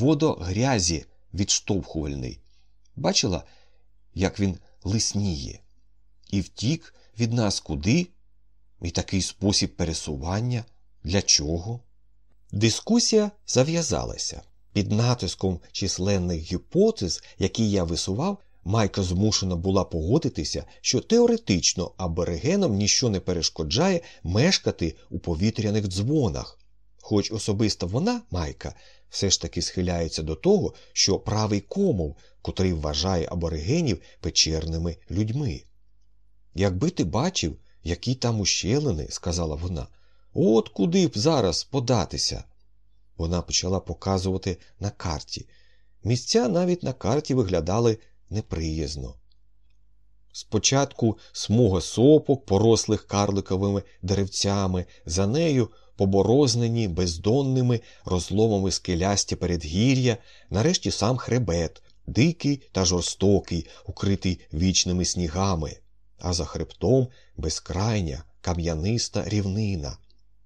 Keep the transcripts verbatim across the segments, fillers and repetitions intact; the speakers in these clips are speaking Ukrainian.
водогрязі відштовхувальний. Бачила, як він лисніє? І втік від нас куди? І такий спосіб пересування? Для чого? Дискусія зав'язалася. Під натиском численних гіпотез, які я висував, Майка змушена була погодитися, що теоретично аборигенам ніщо не перешкоджає мешкати у повітряних дзвонах. Хоч особисто вона, Майка, все ж таки схиляється до того, що правий Комов, котрий вважає аборигенів печерними людьми. «Якби ти бачив, які там ущелини», – сказала вона, – «от куди б зараз податися?» Вона почала показувати на карті. Місця навіть на карті виглядали неприязно. Спочатку смуга сопок, порослих карликовими деревцями, за нею поборознені бездонними розломами скелясті передгір'я, нарешті сам хребет, дикий та жорстокий, укритий вічними снігами, а за хребтом безкрайня кам'яниста рівнина.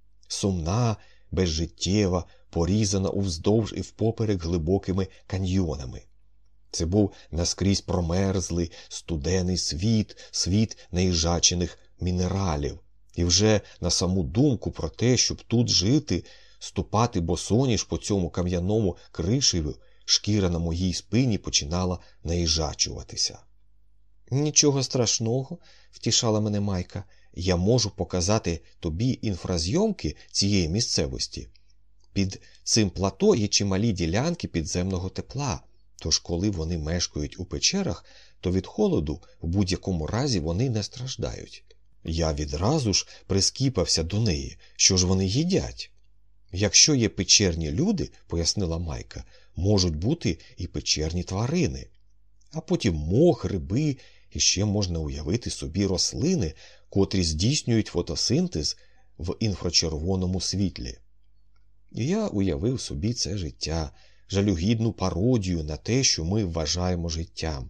Сумна, безжиттєва, порізана уздовж і впоперек глибокими каньйонами. Це був наскрізь промерзлий, студений світ, світ неїжачених мінералів. І вже на саму думку про те, щоб тут жити, ступати босоніж по цьому кам'яному кришеву, шкіра на моїй спині починала наїжачуватися. «Нічого страшного», – втішала мене Майка, – «я можу показати тобі інфразйомки цієї місцевості. Під цим плато є чималі ділянки підземного тепла, тож коли вони мешкають у печерах, то від холоду в будь-якому разі вони не страждають». Я відразу ж прискіпався до неї, що ж вони їдять. «Якщо є печерні люди, – пояснила Майка, – можуть бути і печерні тварини. А потім мох, гриби, і ще можна уявити собі рослини, котрі здійснюють фотосинтез в інфрачервоному світлі». І я уявив собі це життя, жалюгідну пародію на те, що ми вважаємо життям.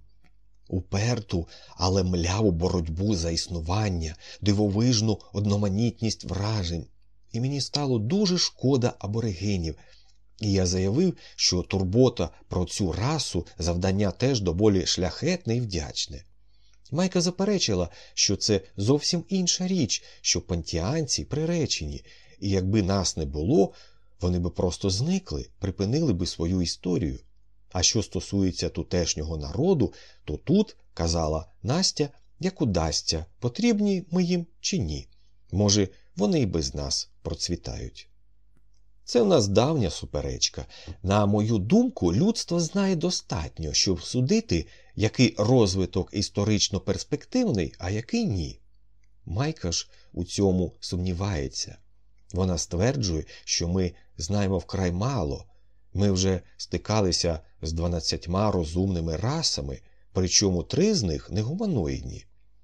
Уперту, але мляву боротьбу за існування, дивовижну одноманітність вражень. І мені стало дуже шкода аборигенів. І я заявив, що турбота про цю расу завдання теж доволі шляхетне і вдячне. Майка заперечила, що це зовсім інша річ, що пантіанці приречені, і якби нас не було, вони би просто зникли, припинили би свою історію. А що стосується тутешнього народу, то тут, казала Настя, як удасться, потрібні ми їм чи ні. Може, вони й без нас процвітають. Це в нас давня суперечка. На мою думку, людство знає достатньо, щоб судити, який розвиток історично перспективний, а який ні. Майка ж у цьому сумнівається. Вона стверджує, що ми знаємо вкрай мало. Ми вже стикалися з дванадцятьма розумними расами, причому три з них негуманоїдні.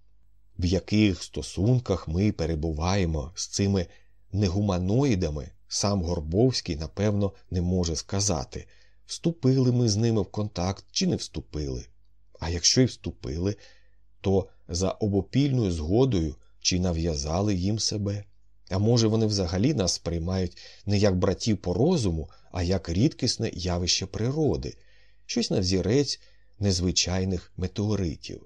В яких стосунках ми перебуваємо з цими негуманоїдами, сам Горбовський, напевно, не може сказати, вступили ми з ними в контакт чи не вступили. А якщо й вступили, то за обопільною згодою чи нав'язали їм себе. А може, вони взагалі нас сприймають не як братів по розуму, а як рідкісне явище природи, щось на взірець незвичайних метеоритів.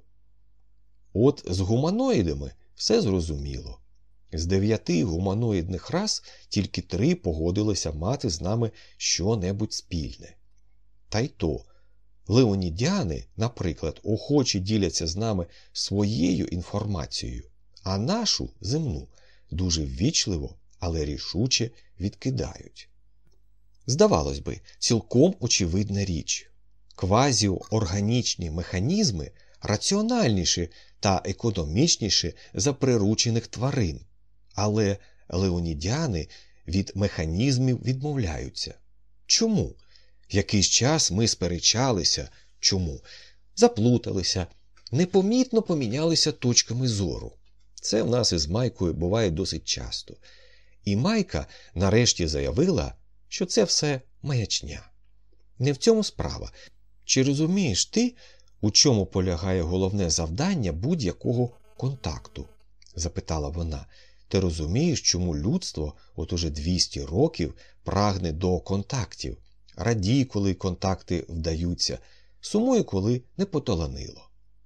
От з гуманоїдами все зрозуміло. З дев'яти гуманоїдних рас тільки три погодилися мати з нами що-небудь спільне. Та й то, леонідяни, наприклад, охоче діляться з нами своєю інформацією, а нашу, земну, дуже ввічливо, але рішуче відкидають. Здавалось би, цілком очевидна річ. Квазіорганічні механізми раціональніші та економічніші за приручених тварин. Але леонідяни від механізмів відмовляються. Чому? Якийсь час ми сперечалися. Чому? Заплуталися, непомітно помінялися точками зору. Це в нас із Майкою буває досить часто. І Майка нарешті заявила, що це все маячня. Не в цьому справа. Чи розумієш ти, у чому полягає головне завдання будь-якого контакту? Запитала вона. Ти розумієш, чому людство от уже двісті років прагне до контактів? радій, коли контакти вдаються, сумує, коли не поталанило.